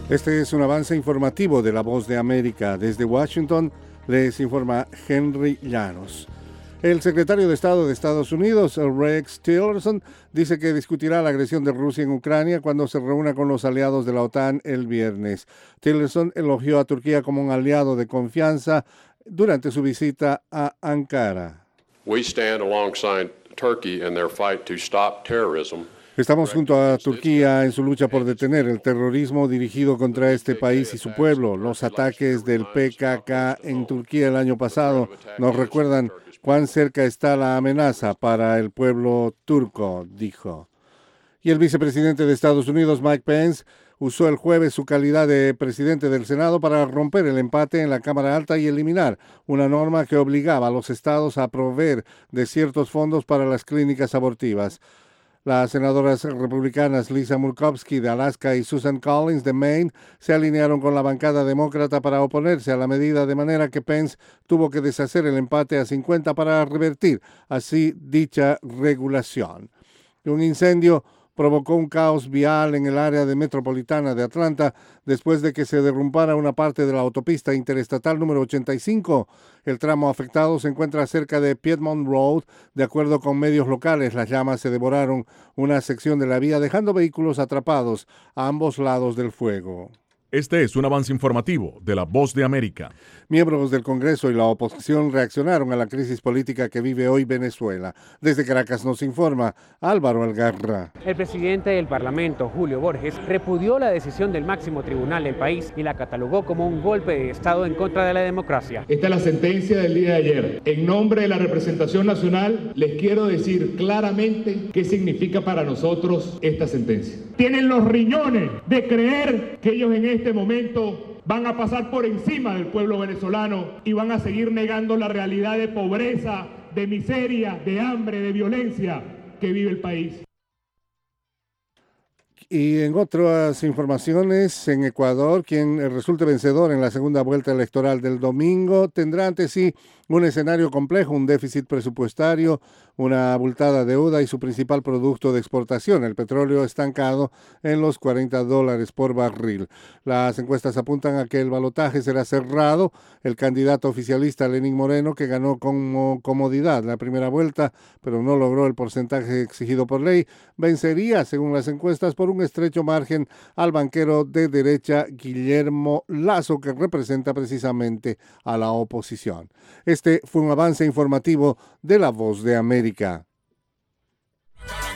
Este es un avance informativo de La Voz de América. Desde Washington les informa Henry Llanos. El secretario de Estado de Estados Unidos, Rex Tillerson, dice que discutirá la agresión de Rusia en Ucrania cuando se reúna con los aliados de la OTAN el viernes. Tillerson elogió a Turquía como un aliado de confianza durante su visita a Ankara. We stand alongside Turkey in their fight to stop terrorism. Estamos junto a Turquía en su lucha por detener el terrorismo dirigido contra este país y su pueblo. Los ataques del PKK en Turquía el año pasado nos recuerdan cuán cerca está la amenaza para el pueblo turco, dijo. Y el vicepresidente de Estados Unidos, Mike Pence, usó el jueves su calidad de presidente del Senado para romper el empate en la Cámara Alta y eliminar una norma que obligaba a los estados a proveer de ciertos fondos para las clínicas abortivas. Las senadoras republicanas Lisa Murkowski de Alaska y Susan Collins de Maine se alinearon con la bancada demócrata para oponerse a la medida, de manera que Pence tuvo que deshacer el empate a 50 para revertir así dicha regulación. Un incendio provocó un caos vial en el área metropolitana de Atlanta después de que se derrumbara una parte de la autopista interestatal número 85. El tramo afectado se encuentra cerca de Piedmont Road. De acuerdo con medios locales, las llamas se devoraron una sección de la vía, dejando vehículos atrapados a ambos lados del fuego. Este es un avance informativo de La Voz de América. Miembros del Congreso y la oposición reaccionaron a la crisis política que vive hoy Venezuela. Desde Caracas nos informa Álvaro Algarra. El presidente del Parlamento, Julio Borges, repudió la decisión del máximo tribunal del país y la catalogó como un golpe de Estado en contra de la democracia. Esta es la sentencia del día de ayer. En nombre de la representación nacional, les quiero decir claramente qué significa para nosotros esta sentencia. Tienen los riñones de creer que ellos en este momento van a pasar por encima del pueblo venezolano y van a seguir negando la realidad de pobreza, de miseria, de hambre, de violencia que vive el país. Y en otras informaciones, en Ecuador, quien resulte vencedor en la segunda vuelta electoral del domingo tendrá ante sí un escenario complejo, un déficit presupuestario, una abultada deuda y su principal producto de exportación, el petróleo, estancado en los $40 por barril. Las encuestas apuntan a que el balotaje será cerrado. El candidato oficialista Lenín Moreno, que ganó con comodidad la primera vuelta, pero no logró el porcentaje exigido por ley, vencería, según las encuestas, por un estrecho margen al banquero de derecha Guillermo Lasso, que representa precisamente a la oposición. Este fue un avance informativo de La Voz de América.